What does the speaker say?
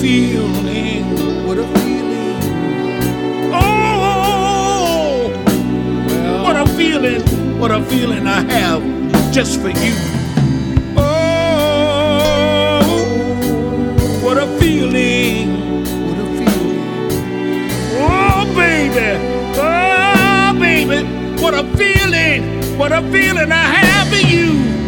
feeling, what a feeling. Oh, well, what a feeling I have just for you. Oh, what a feeling, what a feeling. Oh, baby, what a feeling I have for you.